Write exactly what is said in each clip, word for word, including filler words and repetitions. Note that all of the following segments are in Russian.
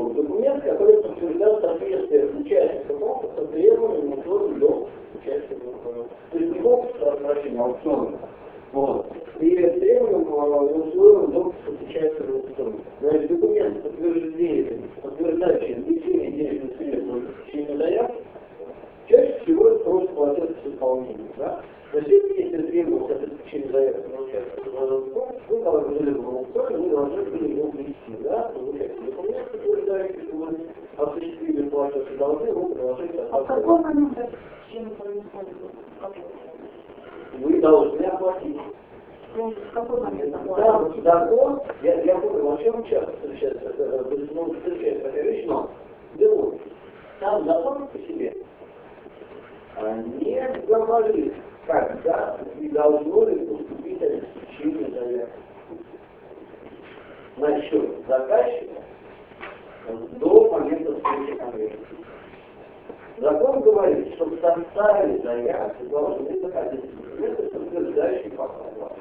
ну, документ, который подтверждает соответствие участников конкурса требованиям условий до участия в аукционе. То есть не конкурс, а обращение аукциона. Вот. И требованиям условиям до участия в аукционе. Значит, документ, подтверждающий, подтверждающий внесение денежных средств на заключение заявки, чаще всего это просто платят с исполнением. Да? Значит, если требовалось обеспечение заявки на участие в аукционе, вы должны были в аукционе, вы должны были его внести, да, получать документ, подтверждающий, что вы осуществили платеж, и должны его приложить. А в какой момент чем вы должны оплатить. Ну, в какой момент оплатить? Да, закон, я, я помню, вообще он часто встречается, ну, встречается такая вещь, но дело, сам закон по себе не говорит, когда и должно ли поступить обеспечение заявки насчет заказчика до момента встречи конвейера. Закон говорит, что в составе заявки должны находиться документы, подтверждающие факт оплаты.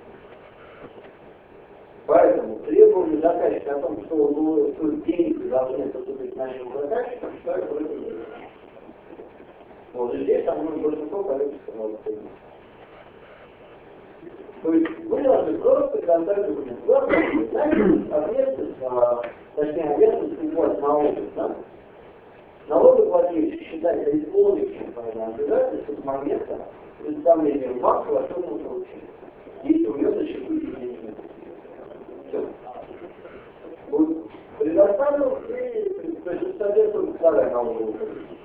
Поэтому требование заказчика о том, что ну, деньги должны поступить нашим заказчикам, считаю, что это не. Вот и здесь там нужно большинство количества может быть. То есть вы должны просто предоставить документы. Вы знаете, ответственность, точнее, ответственность уходит на область, да? Налогоплательщик считается исполнившим свои обязательства с момента представления в банк платежного поручения. Если у него зачастую денежные. Все. Вот предоставил и, то есть, соответственно, вторая налоговая.